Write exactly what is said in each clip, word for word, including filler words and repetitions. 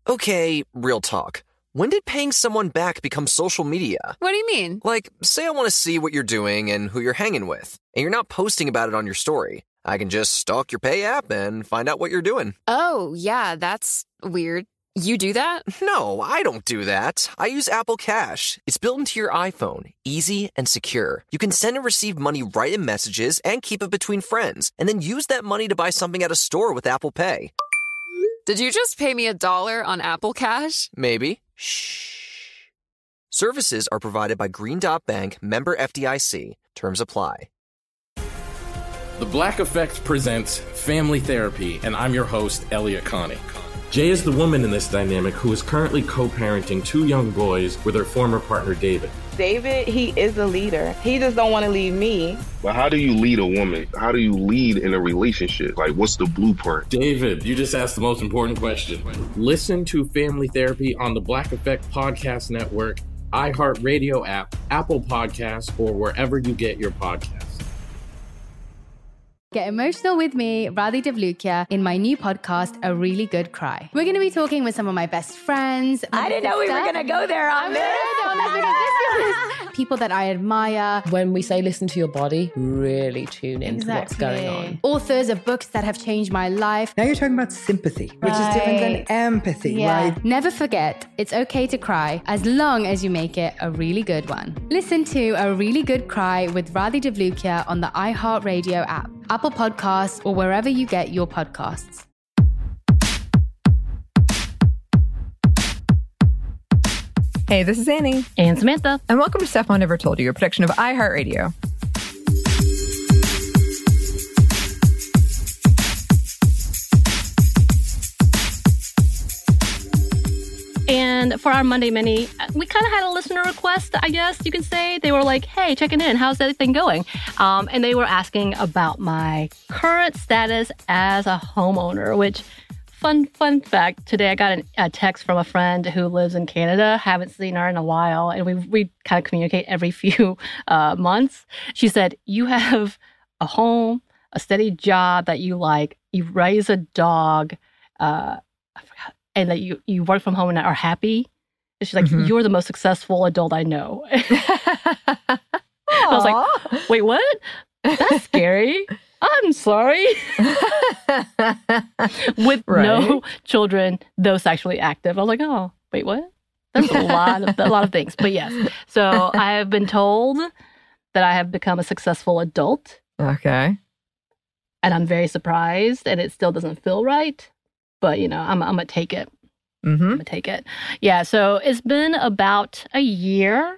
Okay, real talk. When did paying someone back become social media? What do you mean? Like, say I want to see what you're doing and who you're hanging with, and you're not posting about it on your story. I can just stalk your Pay app and find out what you're doing. Oh, yeah, that's weird. You do that? No, I don't do that. I use Apple Cash. It's built into your iPhone, easy and secure. You can send and receive money right in messages and keep it between friends, and then use that money to buy something at a store with Apple Pay. Did you just pay me a dollar on Apple Cash? Maybe. Shh. Services are provided by Green Dot Bank, member F D I C. Terms apply. The Black Effect presents Family Therapy, and I'm your host, Elliot Connie. Jay is the woman in this dynamic who is currently co-parenting two young boys with her former partner, David. David, he is a leader. He just don't want to leave me. But how do you lead a woman? How do you lead in a relationship? Like, what's the blueprint? David, you just asked the most important question. Listen to Family Therapy on the Black Effect Podcast Network, iHeartRadio app, Apple Podcasts, or wherever you get your podcasts. Get emotional with me, Radhi Devlukia, in my new podcast, A Really Good Cry. We're going to be talking with some of my best friends. I didn't know we were going to go there on this. People that I admire. When we say listen to your body, really tune into Exactly. what's going on. Authors of books that have changed my life. Now you're talking about sympathy, which Right. is different than empathy, Yeah. right? Never forget, it's okay to cry as long as you make it a really good one. Listen to A Really Good Cry with Radhi Devlukia on the iHeartRadio app, Apple Podcasts, or wherever you get your podcasts. Hey, this is Annie. And Samantha. And welcome to Stuff Mom Never Told You, a production of iHeartRadio. And for our Monday Mini, we kind of had a listener request, I guess you could say. They were like, hey, checking in. How's everything going? Um, and they were asking about my current status as a homeowner, which, fun fun fact, today I got an, a text from a friend who lives in Canada. Haven't seen her in a while. And we, we kind of communicate every few uh, months. She said, you have a home, a steady job that you like. You raise a dog. Uh, I forgot. And that you, you work from home and are happy. And she's like, mm-hmm. You're the most successful adult I know. I was like, wait, what? That's scary. I'm sorry. With right. no children, though sexually active. I was like, oh, wait, what? That's a lot of, a lot of things. But yes. So I have been told that I have become a successful adult. Okay. And I'm very surprised, and it still doesn't feel right. But, you know, I'm, I'm going to take it. Mm-hmm. I'm going to take it. Yeah, so it's been about a year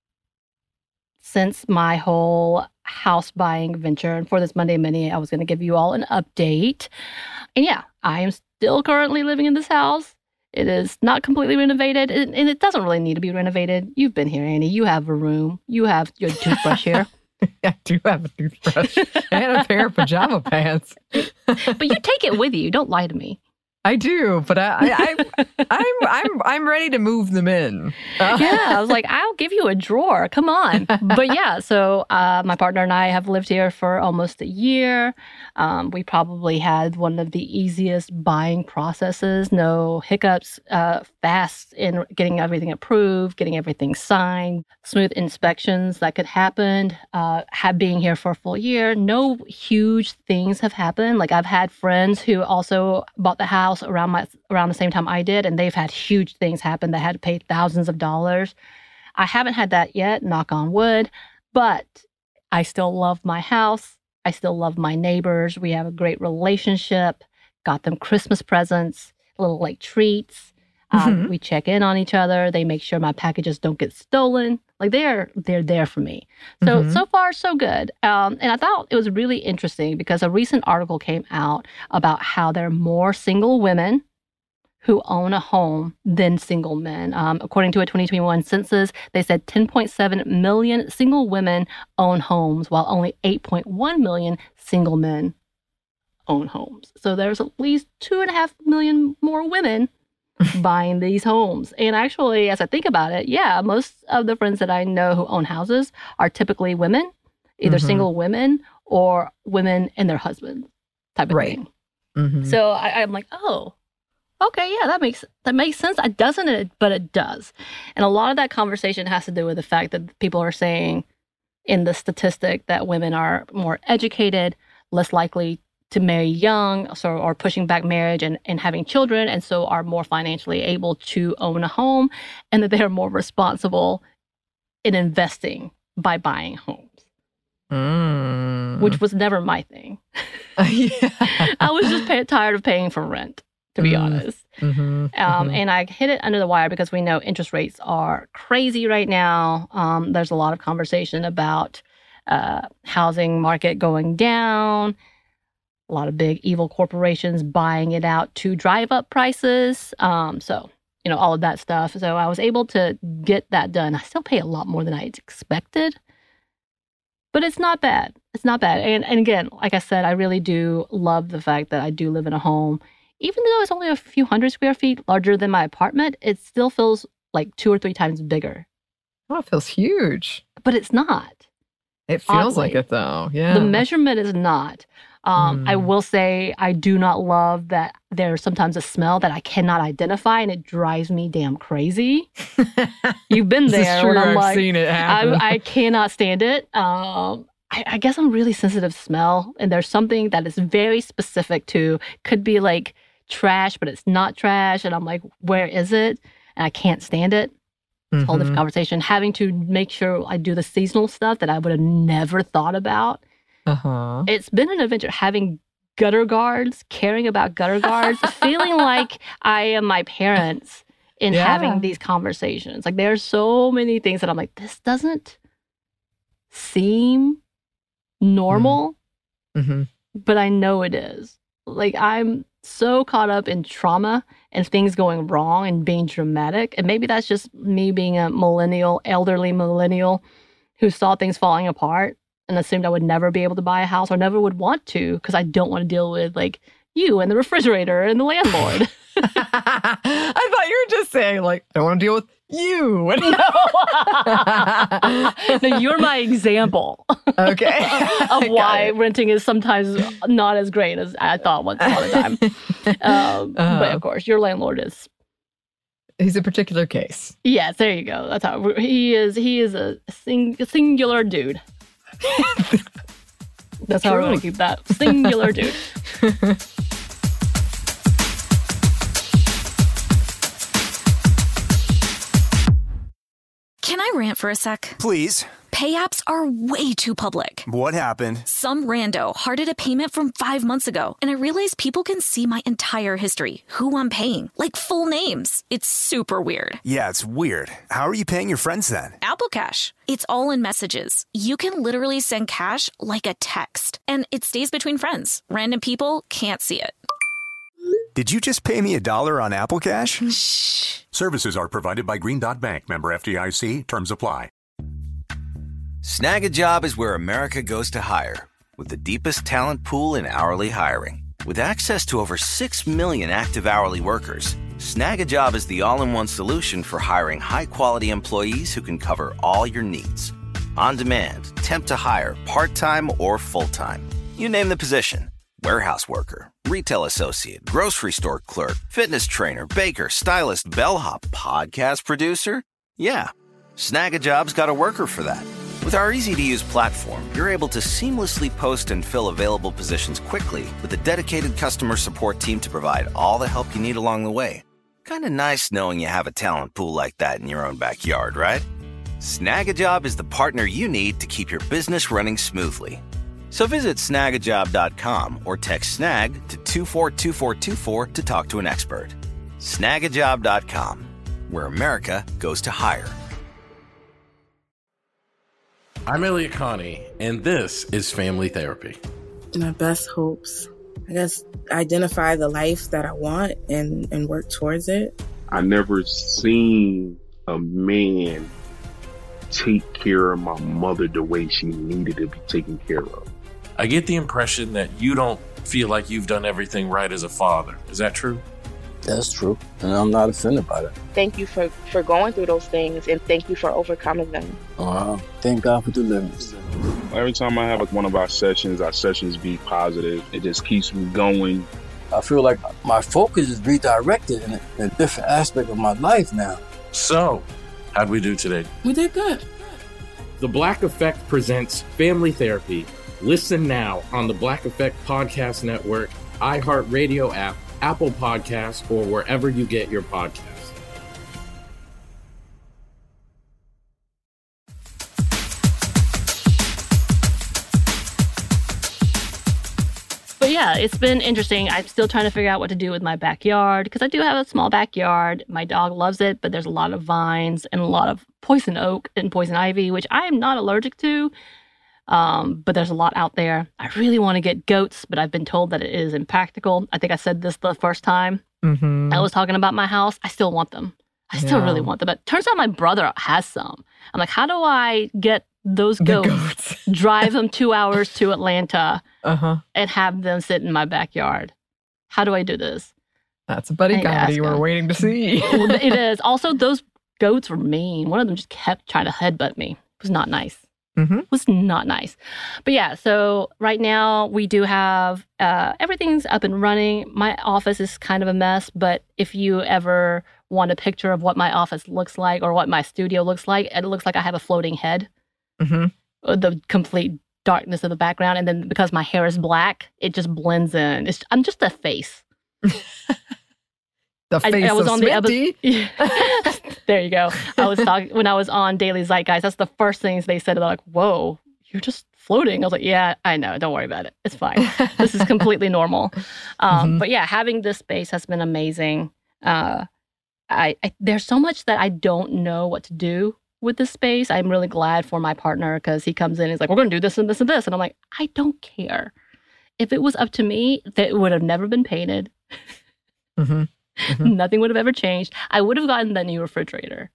since my whole house buying venture. And for this Monday Mini, I was going to give you all an update. And yeah, I am still currently living in this house. It is not completely renovated, and it doesn't really need to be renovated. You've been here, Annie. You have a room. You have your toothbrush here. I do have a toothbrush and a pair of pajama pants. But you take it with you. Don't lie to me. I do, but I, I, I, I'm, I'm, I'm ready to move them in. Uh. Yeah, I was like, I'll give you a drawer. Come on. But yeah, so uh, my partner and I have lived here for almost a year. Um, we probably had one of the easiest buying processes. No hiccups, uh, fast in getting everything approved, getting everything signed, smooth inspections that could happen. Uh, have being here for a full year, no huge things have happened. Like I've had friends who also bought the house around my around the same time I did, and they've had huge things happen. They had to pay thousands of dollars. I haven't had that yet, knock on wood, but I still love my house. I still love my neighbors. We have a great relationship. Got them Christmas presents, little like treats. Mm-hmm. Um, we check in on each other. They make sure my packages don't get stolen. Like they're they're there for me. So mm-hmm. so far so good. Um, and I thought it was really interesting because a recent article came out about how there are more single women who own a home than single men. Um, according to a twenty twenty-one census, they said ten point seven million single women own homes, while only eight point one million single men own homes. So there's at least two and a half million more women buying these homes. And actually, as I think about it, yeah, most of the friends that I know who own houses are typically women, either mm-hmm. single women or women and their husbands type of right. thing. Mm-hmm. So I, I'm like, oh, okay, yeah, that makes that makes sense. It doesn't it, but it does. And a lot of that conversation has to do with the fact that people are saying in the statistic that women are more educated, less likely to marry young, so are pushing back marriage and, and having children, and so are more financially able to own a home, and that they are more responsible in investing by buying homes. Mm. Which was never my thing. Yeah. I was just pay- tired of paying for rent, to be mm. honest. Mm-hmm. Um, mm-hmm. And I hit it under the wire because we know interest rates are crazy right now. Um, there's a lot of conversation about uh, housing market going down, a lot of big evil corporations buying it out to drive up prices. Um, so, you know, all of that stuff. So I was able to get that done. I still pay a lot more than I expected, but it's not bad. It's not bad. And, and again, like I said, I really do love the fact that I do live in a home. Even though it's only a few hundred square feet larger than my apartment, it still feels like two or three times bigger. Oh, it feels huge. But it's not. It feels Oddly. like it, though. Yeah. The measurement is not. Um, mm. I will say I do not love that there's sometimes a smell that I cannot identify, and it drives me damn crazy. You've been there. This is true. When I'm I've like, seen it happen. I, I cannot stand it. Um, I, I guess I'm really sensitive to smell, and there's something that is very specific to, could be like trash, but it's not trash, and I'm like, where is it? And I can't stand it. It's a whole different conversation. Having to make sure I do the seasonal stuff that I would have never thought about. Uh-huh. It's been an adventure having gutter guards, caring about gutter guards, feeling like I am my parents in Yeah. having these conversations. Like, there's so many things that I'm like, this doesn't seem normal, Mm-hmm. but I know it is. Like, I'm so caught up in trauma and things going wrong and being dramatic. And maybe that's just me being a millennial, elderly millennial who saw things falling apart and assumed I would never be able to buy a house or never would want to because I don't want to deal with, like, you and the refrigerator and the landlord. I thought you were just saying, like, I don't want to deal with you. No. No, you're my example. Okay. Of why renting is sometimes not as great as I thought once upon a time. Um, uh, but of course, your landlord is. He's a particular case. Yes, there you go. That's how he is. He is a, sing, a singular dude. That's how we're going to keep that. Singular dude. Can I rant for a sec? Please. Pay apps are way too public. What happened? Some rando hearted a payment from five months ago, and I realized people can see my entire history, who I'm paying, like full names. It's super weird. Yeah, it's weird. How are you paying your friends then? Apple Cash. It's all in messages. You can literally send cash like a text, and it stays between friends. Random people can't see it. Did you just pay me a dollar on Apple Cash? Shh. Services are provided by Green Dot Bank. Member F D I C. Terms apply. Snag a Job is where America goes to hire, with the deepest talent pool in hourly hiring. With access to over six million active hourly workers, Snag a Job is the all-in-one solution for hiring high-quality employees who can cover all your needs. On demand, temp to hire, part-time or full-time. You name the position. Warehouse worker, retail associate, grocery store clerk, fitness trainer, baker, stylist, bellhop, podcast producer. Yeah, Snag a Job's got a worker for that. With our easy-to-use platform, you're able to seamlessly post and fill available positions quickly with a dedicated customer support team to provide all the help you need along the way. Kind of nice knowing you have a talent pool like that in your own backyard, right? Snag a Job is the partner you need to keep your business running smoothly. So visit snag a job dot com or text snag to two four two four two four to talk to an expert. snag a job dot com, where America goes to hire. I'm Elliot Connie, and this is Family Therapy. My best hopes, I guess, identify the life that I want and, and work towards it. I never seen a man take care of my mother the way she needed to be taken care of. I get the impression that you don't feel like you've done everything right as a father. Is that true? That's true, and I'm not offended by that. Thank you for, for going through those things, and thank you for overcoming them. Wow. Thank God for deliverance. Every time I have like one of our sessions, our sessions be positive. It just keeps me going. I feel like my focus is redirected in a, in a different aspect of my life now. So, how'd we do today? We did good. The Black Effect presents Family Therapy. Listen now on the Black Effect Podcast Network, iHeartRadio app, Apple Podcasts, or wherever you get your podcasts. But yeah, it's been interesting. I'm still trying to figure out what to do with my backyard because I do have a small backyard. My dog loves it, but there's a lot of vines and a lot of poison oak and poison ivy, which I am not allergic to. Um, but there's a lot out there. I really want to get goats, but I've been told that it is impractical. I think I said this the first time Mm-hmm. I was talking about my house. I still want them. I still Yeah. really want them. But turns out my brother has some. I'm like, how do I get those goats, goats. drive them two hours to Atlanta, Uh-huh. and have them sit in my backyard? How do I do this? That's a buddy I need to comedy ask we're him. waiting to see. It is. Also, those goats were mean. One of them just kept trying to headbutt me. It was not nice. Mm-hmm. It was not nice. But yeah, so right now we do have uh, everything's up and running. My office is kind of a mess, but if you ever want a picture of what my office looks like or what my studio looks like, it looks like I have a floating head. Mm-hmm. The complete darkness of the background. And then because my hair is black, it just blends in. It's, I'm just a face. The face I, I was of on Smitty. the other. There you go. I was talking when I was on Daily Zeitgeist. That's the first things they said. They're like, "Whoa, you're just floating." I was like, "Yeah, I know. Don't worry about it. It's fine. This is completely normal." Um, Mhm. But yeah, having this space has been amazing. Uh, I, I there's so much that I don't know what to do with this space. I'm really glad for my partner because he comes in and he's like, "We're going to do this and this and this," and I'm like, "I don't care. If it was up to me, that it would have never been painted." Mm-hmm. Mm-hmm. Nothing would have ever changed. I would have gotten the new refrigerator.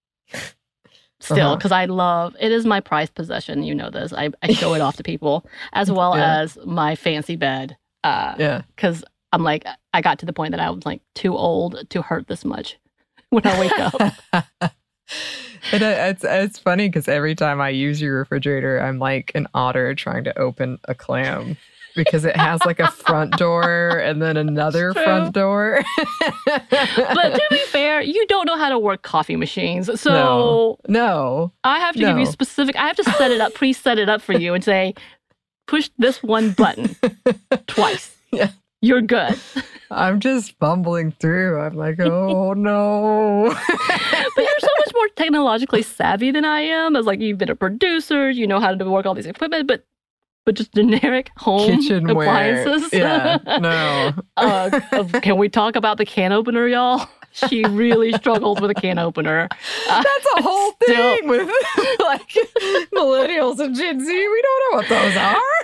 Still, Uh-huh. because I love, it is my prized possession. You know this. I, I show it off to people, as well Yeah. as my fancy bed. Uh, Yeah. Because I'm like, I got to the point that I was like too old to hurt this much when I wake up. And it, it's it's funny because every time I use your refrigerator, I'm like an otter trying to open a clam because it has like a front door and then another True. front door. But to be fair, you don't know how to work coffee machines. So no, no. I have to give you No. specific, I have to set it up, pre-set it up for you and say, push this one button twice. Yeah. You're good. I'm just bumbling through. I'm like, oh no. But you're so much more technologically savvy than I am. As like you've been a producer, you know how to work all these equipment, but but just generic home Kitchenware. appliances. Yeah, no. uh, uh, can we talk about the can opener, y'all? She really struggles with a can opener. Uh, That's a whole still- thing with like millennials and Gen Z. We don't know what those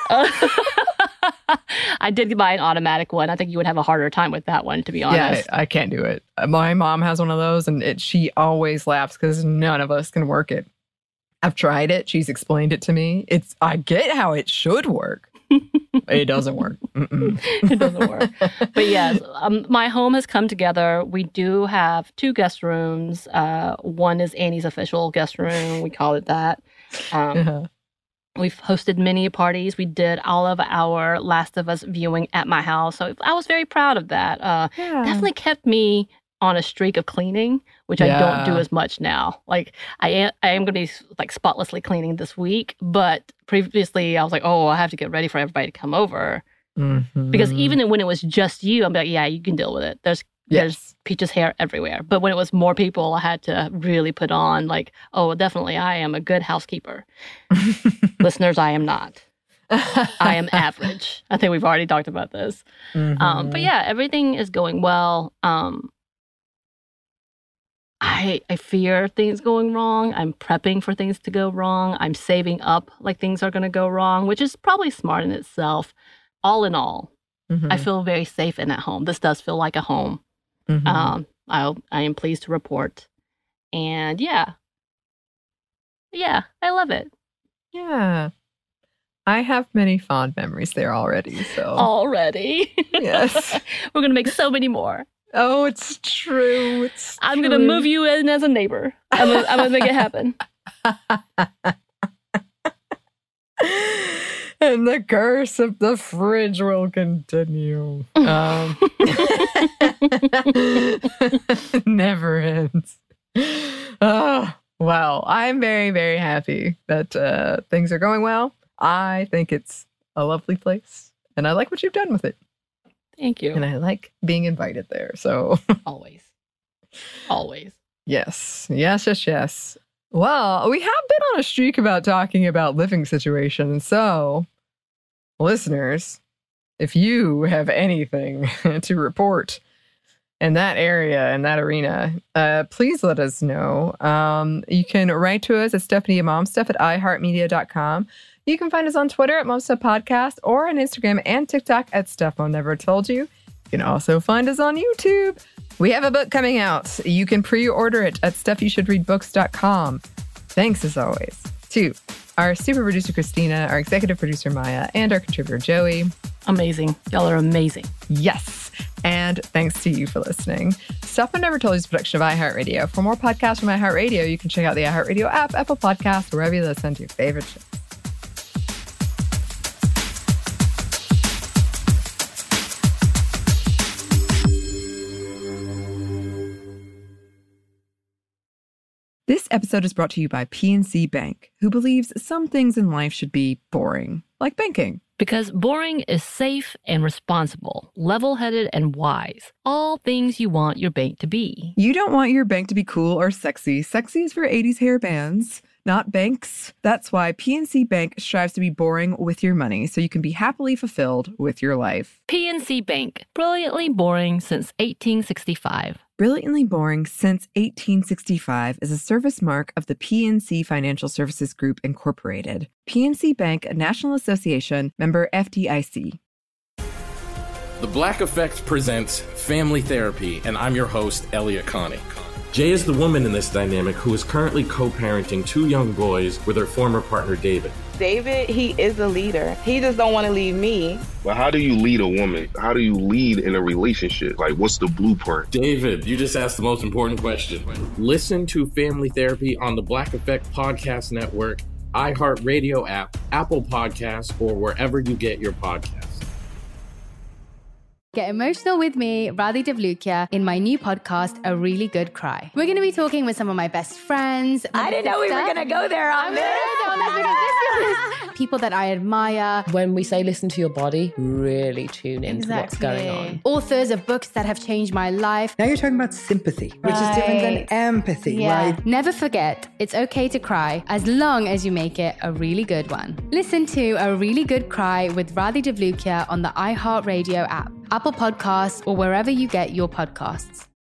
are. uh, I did buy an automatic one. I think you would have a harder time with that one, to be Yeah, honest. I, I can't do it. My mom has one of those, and it, she always laughs because none of us can work it. I've tried it. She's explained it to me. It's I get how it should work. It doesn't work. Mm-mm. It doesn't work. But yes, um, my home has come together. We do have two guest rooms. Uh, one is Annie's official guest room. We call it that. Um, Uh-huh. We've hosted many parties. We did all of our Last of Us viewing at my house. So I was very proud of that. Uh, Yeah. Definitely kept me on a streak of cleaning, which I don't do Yeah. as much now. Like I am, I am going to be like spotlessly cleaning this week, but previously I was like, oh, I have to get ready for everybody to come over. Mhm. Because even when it was just you, I'm like, yeah, you can deal with it. There's there's Yes. Peach's hair everywhere. But when it was more people, I had to really put on like, oh, definitely, I am a good housekeeper. Listeners, I am not. I am average. I think we've already talked about this. Um, but Mhm. yeah, everything is going well. Um, I I fear things going wrong. I'm prepping for things to go wrong. I'm saving up like things are going to go wrong, which is probably smart in itself. All in all, Mhm. I feel very safe in that home. This does feel like a home. Mhm. Um, I I am pleased to report, and yeah, yeah, I love it Yeah. I have many fond memories there already. So already. Yes. We're gonna make so many more. Oh, it's true. It's I'm gonna true. move you in as a neighbor. I'm gonna, I'm gonna make it happen. And the curse of the fridge will continue. Um, never ends. Oh, well, I'm very, very happy that uh, things are going well. I think it's a lovely place, and I like what you've done with it. Thank you. And I like being invited there. So always, always. Yes, yes, yes, yes. Well, we have been on a streak about talking about living situations. So, listeners, if you have anything to report in that area, in that arena, uh, please let us know. Um, you can write to us at Stephanie and Momstuff at i heart media dot com. You can find us on Twitter at Momstuff Podcast or on Instagram and TikTok at Stuff Mom Never Told You. You can also find us on YouTube. We have a book coming out. You can pre-order it at stuff you should read books dot com. Thanks, as always, to our super producer, Christina, our executive producer, Maya, and our contributor, Joey. Amazing. Y'all are amazing. Yes. And thanks to you for listening. Stuff Mom Never Told You is a production of iHeartRadio. For more podcasts from iHeartRadio, you can check out the iHeartRadio app, Apple Podcasts, wherever you listen to your favorite shows. This episode is brought to you by P N C Bank, who believes some things in life should be boring, like banking. Because boring is safe and responsible, level-headed and wise. All things you want your bank to be. You don't want your bank to be cool or sexy. Sexy is for eighties hair bands, not banks. That's why P N C Bank strives to be boring with your money so you can be happily fulfilled with your life. P N C Bank, brilliantly boring since eighteen sixty-five. Brilliantly Boring Since eighteen sixty-five is a service mark of the P N C Financial Services Group, Incorporated. P N C Bank, a National Association, member F D I C. The Black Effect presents Family Therapy, and I'm your host, Elliot Connie. Jay is the woman in this dynamic who is currently co-parenting two young boys with her former partner, David. David, he is a leader. He just don't want to leave me. But how do you lead a woman? How do you lead in a relationship? Like, what's the blueprint? David, you just asked the most important question. Listen to Family Therapy on the Black Effect Podcast Network, iHeartRadio app, Apple Podcasts, or wherever you get your podcasts. Get emotional with me, Radhi Devlukia, in my new podcast, A Really Good Cry. We're going to be talking with some of my best friends. I didn't know we were going to go there on this. People that I admire. When we say listen to your body, really tune into Exactly. what's going on. Authors of books that have changed my life. Now you're talking about sympathy, which Right. is different than empathy, Yeah. right? Never forget, it's okay to cry as long as you make it a really good one. Listen to A Really Good Cry with Radhi Devlukia on the iHeartRadio app, Apple Podcasts, or wherever you get your podcasts.